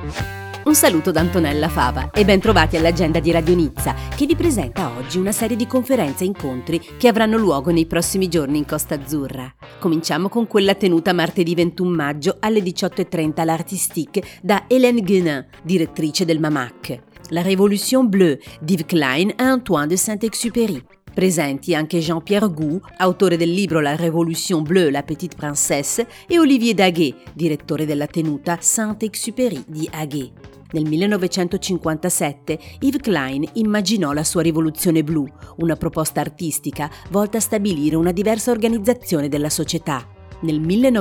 Un saluto da Antonella Fava e ben trovati all'agenda di Radio Nizza, che vi presenta oggi una serie di conferenze e incontri che avranno luogo nei prossimi giorni in Costa Azzurra. Cominciamo con quella tenuta martedì 21 maggio alle 18:30 all'Artistique da Hélène Guénin, direttrice del MAMAC. La Révolution Bleue di Yves Klein e Antoine de Saint-Exupéry. Presenti anche Jean-Pierre Gou, autore del libro La Révolution Bleue, la Petite Princesse, e Olivier Daguet, direttore della tenuta Saint-Exupéry di Haguet. Nel 1957 Yves Klein immaginò la sua Rivoluzione Blu, una proposta artistica volta a stabilire una diversa organizzazione della società. Nel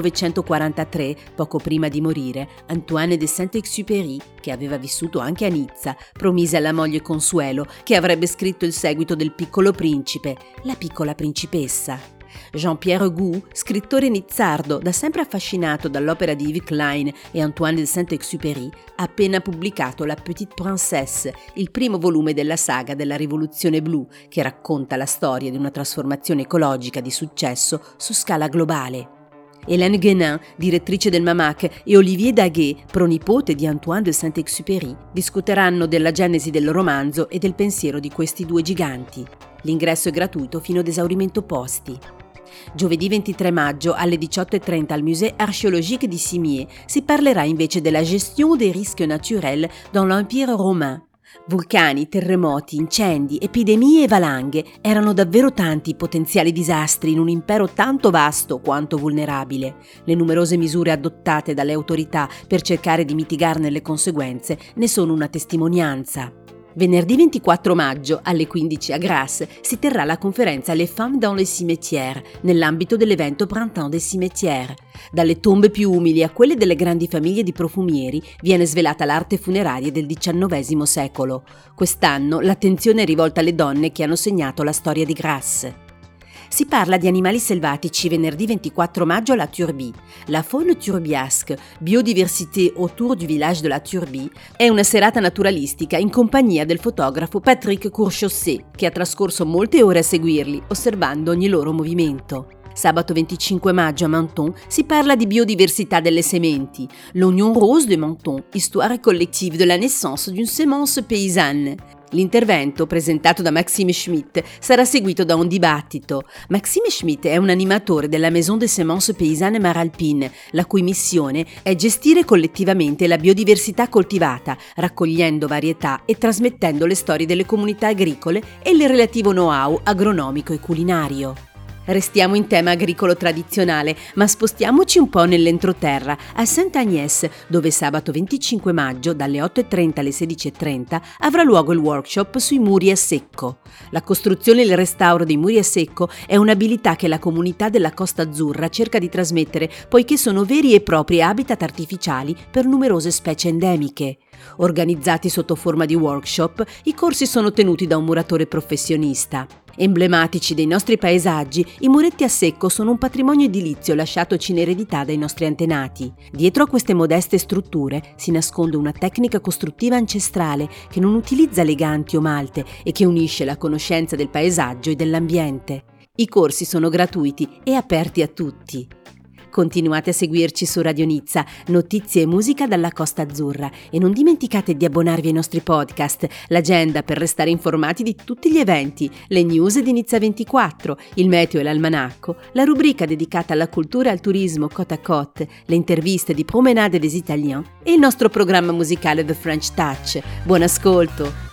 1943, poco prima di morire, Antoine de Saint-Exupéry, che aveva vissuto anche a Nizza, promise alla moglie Consuelo che avrebbe scritto il seguito del Piccolo Principe, La Piccola Principessa. Jean-Pierre Gou, scrittore nizzardo, da sempre affascinato dall'opera di Yves Klein e Antoine de Saint-Exupéry, ha appena pubblicato La Petite Princesse, il primo volume della saga della Rivoluzione Blu, che racconta la storia di una trasformazione ecologica di successo su scala globale. Hélène Guénin, direttrice del MAMAC, e Olivier Daguet, pronipote di Antoine de Saint-Exupéry, discuteranno della genesi del romanzo e del pensiero di questi due giganti. L'ingresso è gratuito fino ad esaurimento posti. Giovedì 23 maggio alle 18:30 al Musée Archéologique di Cimiez si parlerà invece della gestion des risques naturels dans l'Empire romain. Vulcani, terremoti, incendi, epidemie e valanghe erano davvero tanti i potenziali disastri in un impero tanto vasto quanto vulnerabile. Le numerose misure adottate dalle autorità per cercare di mitigarne le conseguenze ne sono una testimonianza. Venerdì 24 maggio alle 15 a Grasse si terrà la conferenza Les Femmes dans les Cimetières nell'ambito dell'evento Printemps des Cimetières. Dalle tombe più umili a quelle delle grandi famiglie di profumieri viene svelata l'arte funeraria del XIX secolo. Quest'anno l'attenzione è rivolta alle donne che hanno segnato la storia di Grasse. Si parla di animali selvatici venerdì 24 maggio alla Turbie. La Faune turbiasque, biodiversité autour du village de la Turbie, è una serata naturalistica in compagnia del fotografo Patrick Courchaussé, che ha trascorso molte ore a seguirli, osservando ogni loro movimento. Sabato 25 maggio a Menton si parla di biodiversità delle sementi. L'Oignon Rose de Menton, histoire collective de la naissance d'une semence paysanne. L'intervento, presentato da Maxime Schmitt, sarà seguito da un dibattito. Maxime Schmitt è un animatore della Maison des Semences Paysannes Maralpine, la cui missione è gestire collettivamente la biodiversità coltivata, raccogliendo varietà e trasmettendo le storie delle comunità agricole e il relativo know-how agronomico e culinario. Restiamo in tema agricolo tradizionale, ma spostiamoci un po' nell'entroterra, a Sainte-Agnès, dove sabato 25 maggio, dalle 8:30 alle 16:30, avrà luogo il workshop sui muri a secco. La costruzione e il restauro dei muri a secco è un'abilità che la comunità della Costa Azzurra cerca di trasmettere, poiché sono veri e propri habitat artificiali per numerose specie endemiche. Organizzati sotto forma di workshop, i corsi sono tenuti da un muratore professionista. Emblematici dei nostri paesaggi, i muretti a secco sono un patrimonio edilizio lasciatoci in eredità dai nostri antenati. Dietro a queste modeste strutture si nasconde una tecnica costruttiva ancestrale che non utilizza leganti o malte e che unisce la conoscenza del paesaggio e dell'ambiente. I corsi sono gratuiti e aperti a tutti. Continuate a seguirci su Radio Nizza, notizie e musica dalla Costa Azzurra, e non dimenticate di abbonarvi ai nostri podcast, l'agenda per restare informati di tutti gli eventi, le news di Nizza 24, il meteo e l'almanacco, la rubrica dedicata alla cultura e al turismo Côte à Côte, le interviste di Promenade des Italiens e il nostro programma musicale The French Touch. Buon ascolto!